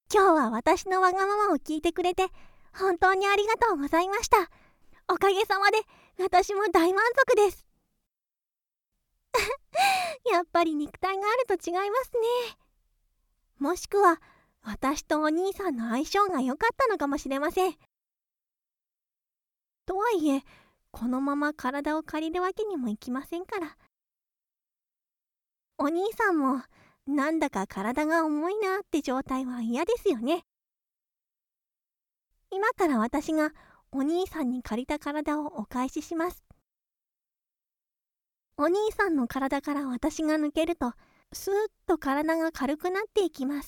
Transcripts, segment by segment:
今日は私のわがままを聞いてくれて本当にありがとうございました。おかげさまで私も大満足です。やっぱり肉体があると違いますね。もしくは私とお兄さんの相性が良かったのかもしれません。とはいえ、このまま体を借りるわけにもいきませんから。お兄さんもなんだか体が重いなって状態は嫌ですよね。今から私がお兄さんに借りた体をお返しします。お兄さんの体から私が抜けると、スーッと体が軽くなっていきます。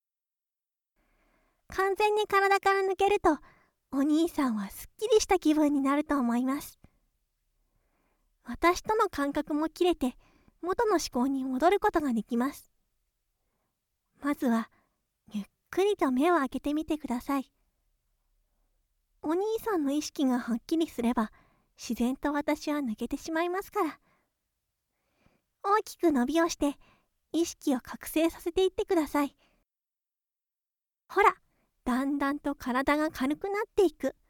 完全に体から抜けると、お兄さんはすっきりした気分になると思います。私との感覚も切れて、元の思考に戻ることができます。まずは、ゆっくりと目を開けてみてください。お兄さんの意識がはっきりすれば、自然と私は抜けてしまいますから。大きく伸びをして、意識を覚醒させていってください。ほら、だんだんと体が軽くなっていく。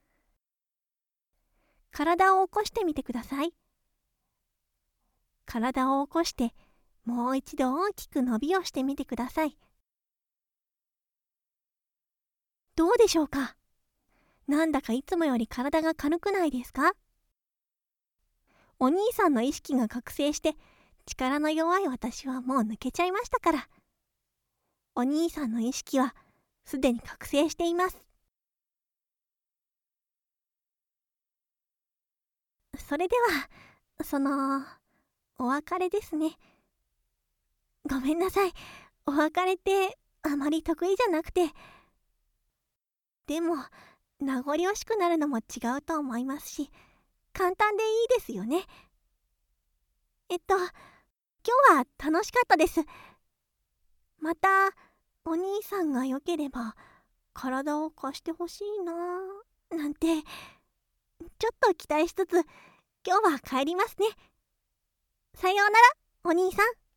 体を起こしてみてください。体を起こして、もう一度大きく伸びをしてみてください。どうでしょうか？なんだかいつもより体が軽くないですか？お兄さんの意識が覚醒して、力の弱い私はもう抜けちゃいましたから。お兄さんの意識はすでに覚醒しています。それでは、お別れですね。ごめんなさい。お別れってあまり得意じゃなくて。でも、名残惜しくなるのも違うと思いますし、簡単でいいですよね。今日は楽しかったです。また、お兄さんが良ければ、体を貸してほしいなぁ、なんて、ちょっと期待しつつ、今日は帰りますね。さようなら、お兄さん。